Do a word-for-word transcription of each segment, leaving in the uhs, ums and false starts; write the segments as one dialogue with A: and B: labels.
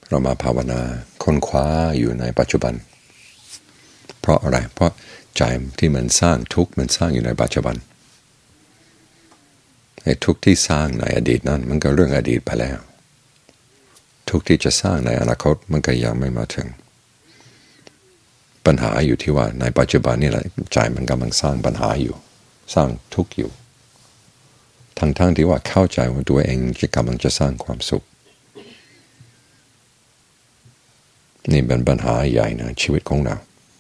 A: เรามาภาวนาค้นคว้าอยู่ในปัจจุบันเพราะอะไรเพราะใจที่มันสร้างทุกข์มันสร้างอยู่ในปัจจุบันไอ้ทุกข์ที่สร้างในอดีตนั้นมันก็เรื่องอดีตไปแล้วทุกข์ที่จะสร้างในอนาคตมันก็ยังไม่มาถึงปัญหาอยู่ที่ว่าในปัจจุบันนี่แหละใจมันกำลังสร้างปัญหาอยู่สร้างทุกข์อยู่ทั้งๆที่ว่าเข้าใจว่าตัวเองจะกำลังจะสร้างความสุขนี่เป็นปัญหาใหญ่นะชีวิตของเรา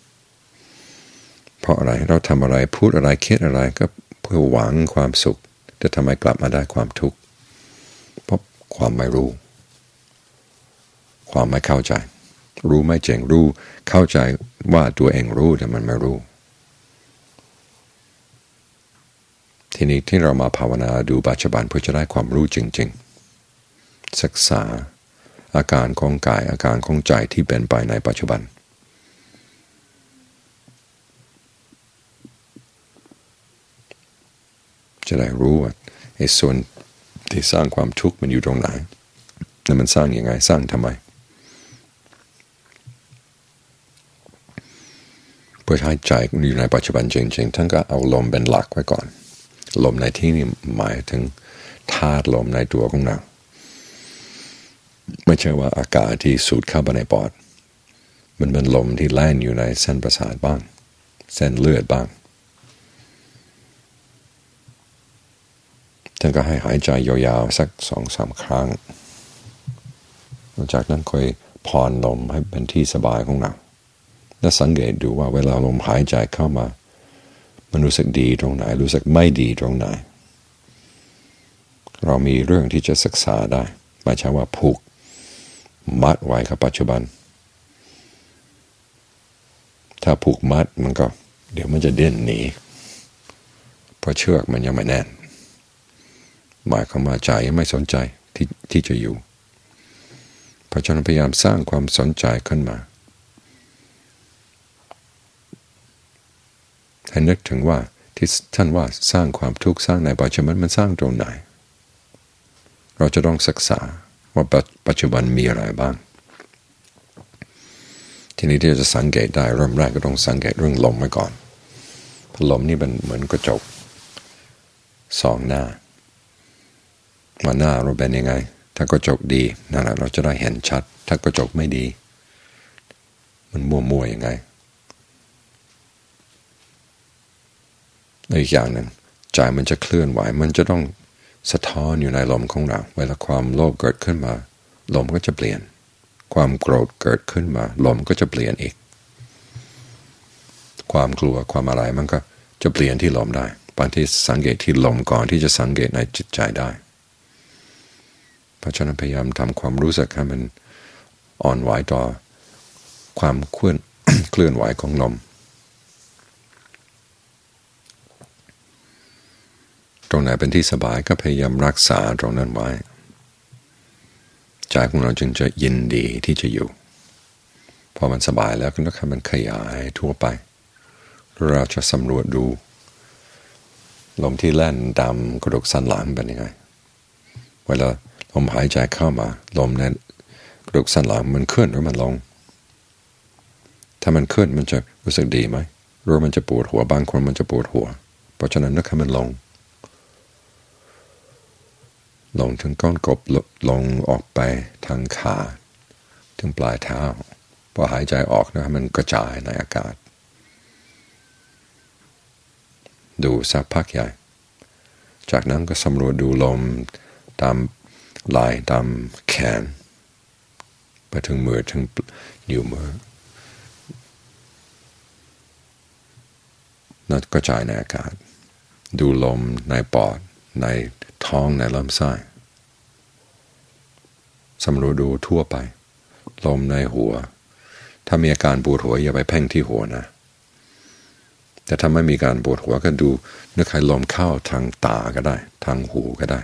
A: เพราะอะไรเราทำอะไรพูดอะไรคิดอะไรก็เพื่อหวังความสุขแต่ทำไมกลับมาได้ความทุกข์เพราะความไม่รู้ความไม่เข้าใจรู้ไม่เจ๋งรู้เข้าใจว่าตัวเองรู้แต่มันไม่รู้ทีนี้ที่เรามาภาวนาดูปัจจุบันเพื่อจะได้ความรู้จริงๆศึกษาอาการของกายอาการของใจที่เป็นไปในปัจจุบันจะได้รู้ว่าไอ้ส่วนที่สร้างความทุกข์มันอยู่ตรงไหนแล้วมันสร้างยังไงสร้างทำไมเพื่อให้ใจอยู่ในปัจจุบันจริงๆท่านก็เอาลมเป็นหลักไว้ก่อนลมในที่นี้หมายถึงธาตุลมในตัวของเราไม่ใช่ว่าอากาศที่สูดเข้าไปในปอดมันเป็นลมที่แล่นอยู่ในเส้นประสาทบ้างเส้นเลือดบ้างท่านก็ให้หายใจยาวๆสักสองสามครั้งหลังจากนั้นค่อยผ่อนลมให้เป็นที่สบายของเราและสังเกตดูว่าเวลาลมหายใจเข้ามามันรู้สึกดีตรงไหนรู้สึกไม่ดีตรงไหนเรามีเรื่องที่จะศึกษาได้ไม่ใช่ว่าผูกมัดไว้กับปัจจุบันถ้าผูกมัดมันก็เดี๋ยวมันจะเด่นหนีเพราะเชือกมันยังไม่แน่นหมายความว่าใจยังไม่สนใจที่ที่จะอยู่เพราะฉะนั้นพยายามสร้างความสนใจขึ้นมาให้นึกถึงว่าที่ท่านว่าสร้างความทุกข์สร้างในปัจจุบันมันสร้างตรงไหนเราจะต้องศึกษาว่าปัจจุบันมีอะไรบ้างทีนี้ที่จะสังเกตได้เริ่มแรกก็ต้องสังเกตเรื่องลมไว้ก่อนเพราะลมนี่มันเหมือนกระจกสองหน้าว่าหน้าเราเป็นยังไงถ้ากระจกดีนั่นแหละเราจะได้เห็นชัดถ้ากระจกไม่ดีมันมั่วๆยังไงอีกอย่างหนึ่งใจมันจะเคลื่อนไหวมันจะต้องสะท้อนอยู่ในลมของเราเวลาความโลภเกิดขึ้นมาลมก็จะเปลี่ยนความโกรธเกิดขึ้นมาลมก็จะเปลี่ยนอีกความกลัวความอะไรมันก็จะเปลี่ยนที่ลมได้บางทีสังเกตที่ลมก่อนที่จะสังเกตในจิตใจได้เพราะฉะนั้นพยายามทำความรู้สึกให้มันอ่อนไหวต่อความเคลื่อน เคลื่อนไหวของลมตรงไหนเป็นที่สบายก็พยายามรักษาตรงนั้นไว้ใจของเราจึงจะยินดีที่จะอยู่พอมันสบายแล้วก็ให้มันขยายทั่วไปเราจะสำรวจดูลมที่แล่นตามกระดูกสันหลังเป็นยังไงเวลาลมหายใจเข้ามาลมในกระดูกสันหลังมันขึ้นหรือมันลงถ้ามันขึ้นมันจะรู้สึกดีไหมหรือมันจะปวดหัวบางคนมันจะปวดหัวเพราะฉะนั้นนึกให้มันลงลงถึงก้นกบลงออกไปทางขาถึงปลายเท้าพอหายใจออกนะมันกระจายในอากาศดูสักพักใหญ่จากนั้นก็สำรวจดูลมตามไหล่ตามแขนไปถึงมือถึงนิ้วมือนั่นกระจายในอากาศดูลมในปอดในท้องในลำไส้สำรวจดูทั่วไปลมในหัวถ้ามีอาการปวดหัวอย่าไปเพ่งที่หัวนะแต่ถ้าไม่มีการปวดหัวก็ดูนึกให้ลมเข้าทางตาก็ได้ทางหูก็ได้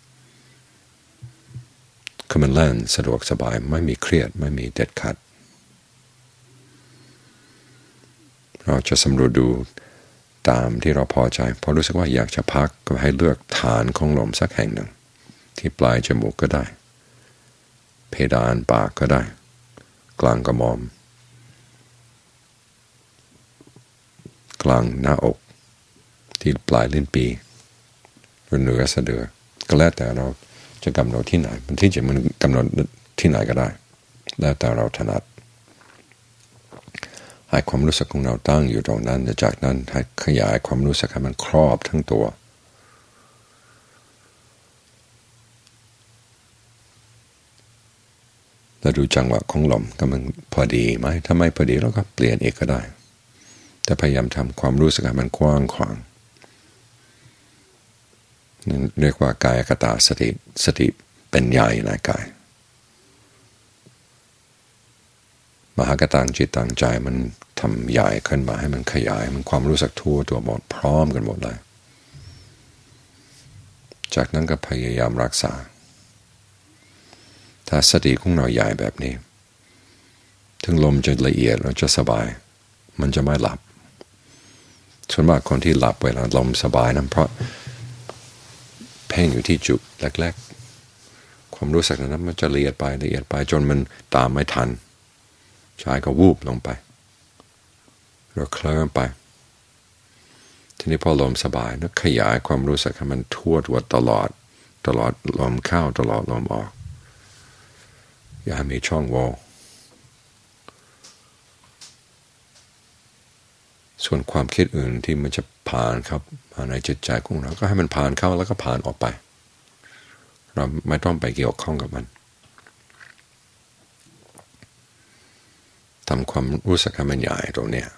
A: คือมันแล่นสะดวกสบายไม่มีเครียดไม่มีเด็ดขาดเราจะสำรวจดูตามที่เราพอใจพอรู้สึกว่าอยากจะพักก็ให้เลือกฐานของลมสักแห่งหนึ่งที่ปลายจมูกก็ได้เพดานปากก็ได้กลางกระหม่อมกลางหน้าอกที่ปลายลิ้นปีหรือเหนือสะดือก็แล้วแต่เราจะกำหนดที่ไหนมันที่จริงมันกำหนดที่ไหนก็ได้แล้วแต่เราถนัดให้ความรู้สึกของเราตั้งอยู่ตรงนั้นจากนั้นให้ขยายความรู้สึกให้มันครอบทั้งตัวแล้วดูจังหวะของลมก็มันพอดีไหมถ้าไม่พอดีเราก็เปลี่ยนเอกก็ได้แต่พยายามทำความรู้สึกให้มันกว้างขวางนั่นเรียกว่ากายคตาสติสติเป็นใหญ่ในกายมหากตังจิตตังใจมันทำใหญ่ขึ้นมาให้มันขยายมันความรู้สึกทั่วตัวหมดพร้อมกันหมดเลยจากนั้นก็พยายามรักษาถ้าสติของเราใหญ่แบบนี้ถึงลมจะละเอียดเราจะสบายมันจะไม่หลับส่วนมากคนที่หลับเวลาลมสบายนั้นเพราะเพ่งอยู่ที่จุดแรกๆความรู้สึกนั้นมันจะละเอียดไปละเอียดไปจนมันตามไม่ทันชายก็วูบลงไปเราเคลิ้มไปทีนี้พอลมสบายแล้วขยายความรู้สึกให้มันทั่วตัวตลอดตลอดลมเข้าตลอดลมออกอย่าให้มีช่องโหว่ส่วนความคิดอื่นที่มันจะผ่านครับมาในจิตใจของเราก็ให้มันผ่านเข้าแล้วก็ผ่านออกไปเราไม่ต้องไปเกี่ยวข้องกับมันทำความรู้สึกให้มันใหญ่ตรงเนี้ย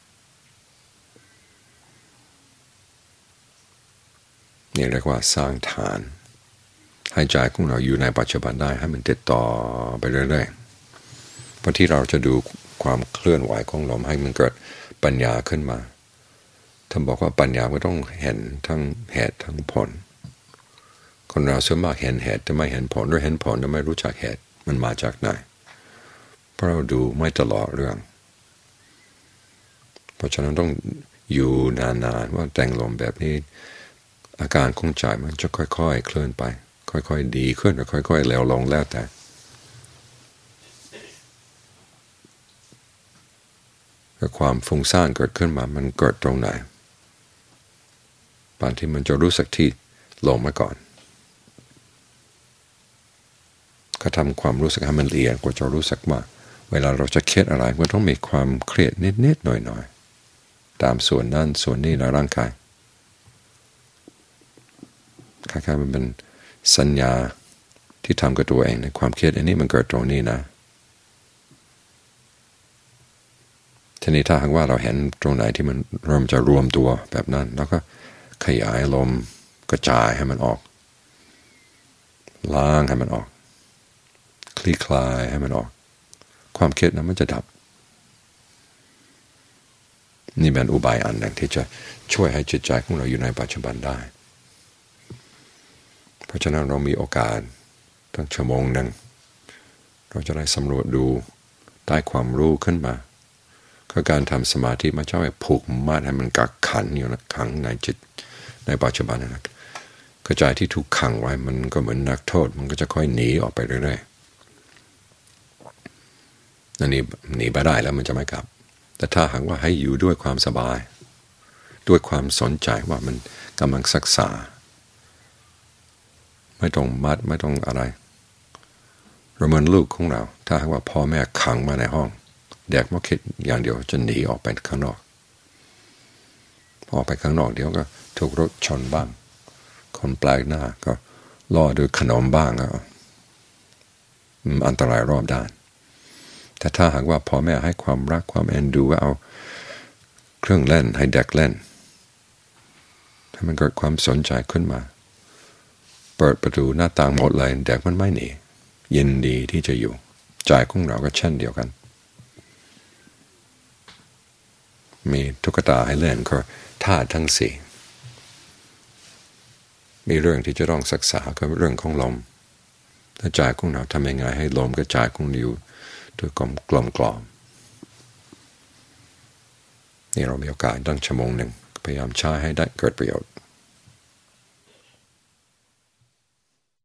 A: นี่เรียกว่าสร้างฐานให้ใจของเราอยู่ในปัจจุบันได้ให้มันติดต่อไปเรื่อยๆเพราะที่เราจะดูความเคลื่อนไหวของลมให้มันเกิดปัญญาขึ้นมาท่านบอกว่าปัญญาก็ต้องเห็นทั้งเหตุทั้งผลคนเราส่วนมากเห็นเหตุแต่ไม่เห็นผลหรือเห็นผลแต่ไม่รู้จักเหตุมันมาจากไหนเพราะเราดูไม่ตลอดเรื่องเพราะฉะนั้นต้องอยู่นานๆว่าแต่งลมแบบนี้อาการของใจมันจะค่อยๆเคลื่อนไปค่อยๆดีขึ้นหรือค่อยๆเลวลงแล้วแต่แต่ความฟุ้งซ่านเกิดขึ้นมามันเกิดตรงไหนบางทีมันจะรู้สึกที่ลงมาก่อนก็ทำความรู้สึกให้มันละเอียดกว่าจะรู้สึกว่าเวลาเราจะเครียดอะไรมันต้องมีความเครียดนิดๆหน่อยๆตามส่วนนั้นส่วนนี้ในร่างกายคล้ายๆมันเป็นสัญญาที่ทำกับตัวเองในความเครียดอันนี้มันเกิดตรงนี้นะทีนี้ถ้าหากว่าเราเห็นตรงไหนที่มันเริ่มจะรวมตัวแบบนั้นแล้วก็ขยายลมกระจายให้มันออกล้างให้มันออกคลี่คลายให้มันออกความเครียดนั้นมันจะดับนี่เป็นอุบายอันหนึ่งที่จะช่วยให้จิตใจของเราอยู่ในปัจจุบันได้เพราะฉะนั้นเรามีโอกาสตั้งชั่วโมงหนึ่งเราจะได้สำรวจดูได้ความรู้ขึ้นมาคือการทำสมาธิไม่ใช่ไปผูกมัดให้มันกักขันอยู่นะขังในจิตในปัจจุบันนะกระจายที่ถูกขังไว้มันก็เหมือนนักโทษมันก็จะค่อยหนีออกไปเรื่อยๆนั่นนี่หนีไปได้แล้วมันจะไม่กลับแต่ถ้าหากว่าให้อยู่ด้วยความสบายด้วยความสนใจว่ามันกำลังศึกษาไม่ต้องมัดไม่ต้องอะไรเราเหมือนลูกของเราถ้าหากว่าพ่อแม่ขังมาในห้องเด็กมันคิดอย่างเดียวจะหนีออกไปข้างนอกพอไปข้างนอกเดี๋ยวก็ถูกรถชนบ้างคนแปลกหน้าก็ล่อด้วยขนมบ้างก็อันตรายรอบด้านแต่ถ้าหากว่าพ่อแม่ให้ความรักความเอ็นดูว่าเอาเครื่องเล่นให้เด็กเล่นให้มันเกิดความสนใจขึ้นมาเปิดประตูหน้าต่างหมดเลยเด็กมันไม่หนียินดีที่จะอยู่ใจของเราก็เช่นเดียวกันมีตุ๊กตาให้เล่นก็ธาตุทั้งสี่มีเรื่องที่จะต้องศึกษาก็เรื่องของลมถ้าใจของเราทำยังไงให้ลมกระจายของเราอยู่ด้วยกลมกลมกล่อมนี่เรามีโอกาสตั้งชั่วโมงหนึ่งพยายามใช้ให้ได้เกิดประโยชน์